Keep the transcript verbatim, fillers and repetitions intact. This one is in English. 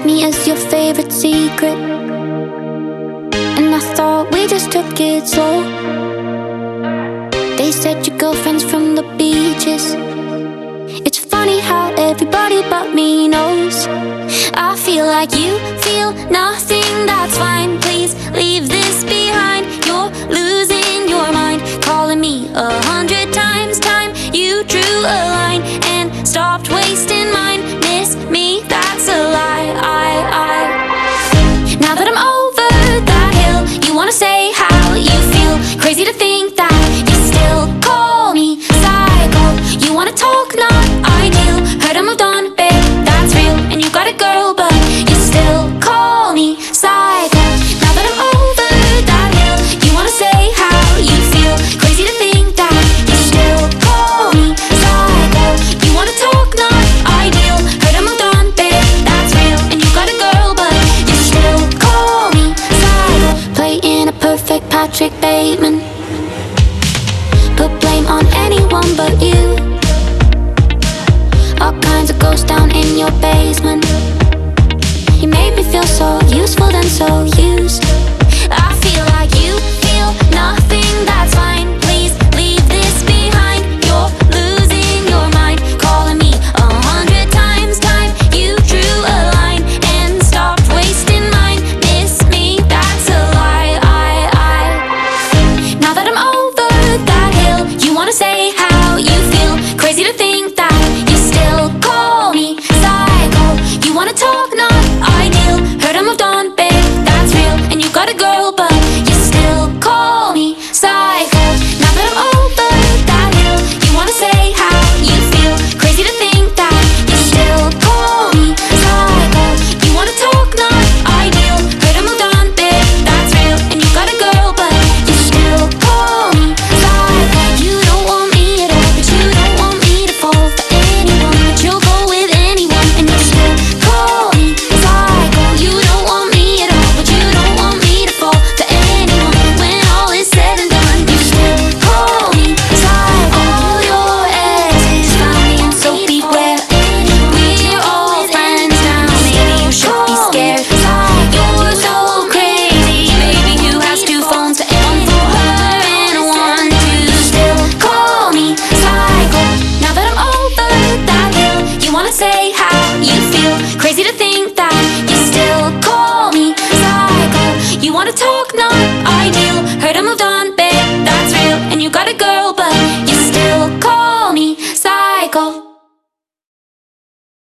kept me as your favorite secret, and I thought we just took it slow. They said your girlfriend's from the beaches. It's funny how everybody but me knows. I feel like you feel nothing, that's fine. Please leave this behind. You're losing your mind, calling me a hundred times. Time you drew a line and stopped wasting mine. Miss me, that's a lie. I, I. Now that I'm over that hill, you wanna say how you feel. Crazy to think that you still call me psycho. You wanna talk, not ideal. Heard I moved on, babe, that's real. And you got a girl, but you still call me psycho. Now that I'm over that hill, you wanna say how you feel. Crazy to think that you still call me psycho. You wanna talk, not ideal. Heard I moved on, babe, that's real. And you got a girl, but you still call me psycho. Playing a perfect Patrick Bateman, put blame on anyone but you. All kinds of ghosts down in your basement. You made me feel so useful then so used. I feel like you feel nothing, that's fine. Please leave this behind. You're losing your mind, calling me a hundred times. Time you drew a line and stopped wasting mine. Miss me, that's a lie. I, I. Now that I'm over that hill, you wanna say how you feel. Crazy to think that you still call me psycho. You wanna talk, not ideal. Heard I moved on, babe, that's real. And you got a girl, but you still call me psycho. Now that I'm over that hill, you wanna say how you feel. Crazy to think that you still call me psycho. You wanna talk, not ideal. Heard I moved on, babe, that's real. And you got a girl, but you still call me psycho. You don't want me at all, but you don't want me to fall for anyone. But you'll go with anyone, and you still call me psycho. You don't want me at all, but you don't want me to fall for anyone. When all is said and done, you still call me psycho. All your exes found me, and so beware. We're all friends now, maybe you should be scared. You're so crazy, baby, who has two phones, one for her and one to still call me psycho. Now that I'm over that hill, you wanna say how you feel. Crazy to think that you still call me psycho. You wanna talk, not ideal. Heard I moved on, babe, that's real. And you got a girl, but you still call me psycho.